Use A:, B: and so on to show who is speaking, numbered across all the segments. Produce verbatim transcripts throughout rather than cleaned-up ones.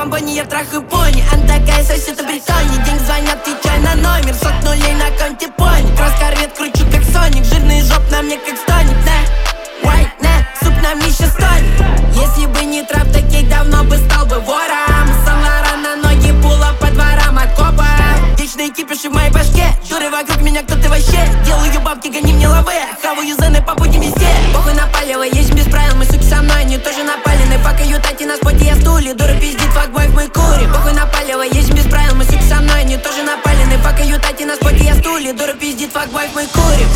A: бомбони, я трахаю пони. Она такая сосед в бетоне. Деньги звонят, отвечай на номер. Сот нулей на конте пони. Кросс корвет, кручу как Соник. Жирный жоп на мне как стоник, да. White, на, суп на мне сейчас стонет. Если бы не трап, таких давно бы стал бы вором. Сан-Лоран на ноги, пула по дворам от копа. Вечный кипиш в моей башке. Журы вокруг меня, кто ты вообще? Делаю бабки, гони мне лавы. Хаваю зены по пути везде. Похуй напаливай, есть без правил. Мы суки со мной, они тоже напалены. Факаю тати на споте, я стуле. Дура пиздит, факбой мы курим. Похуй напаливай, есть без правил. Мы суки со мной, они тоже напалены. Факаю тати на споте, я стуле. Дура пиздит, факбой мы курим.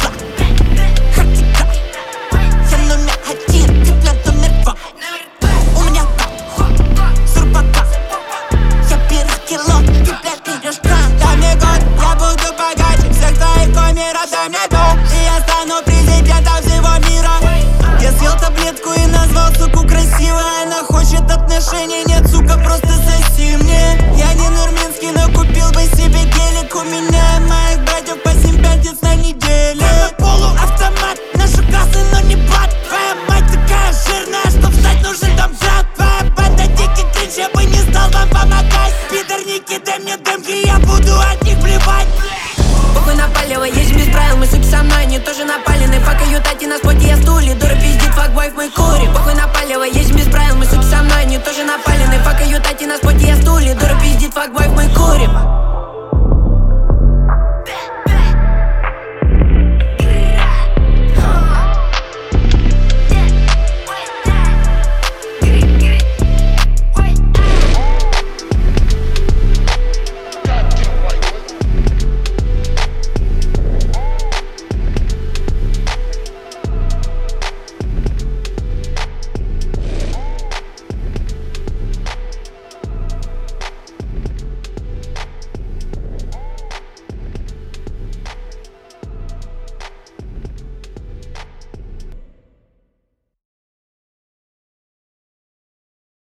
B: Дай мне дом, и я стану президентом всего мира. Я съел таблетку и назвал суку красивой. Она хочет отношений.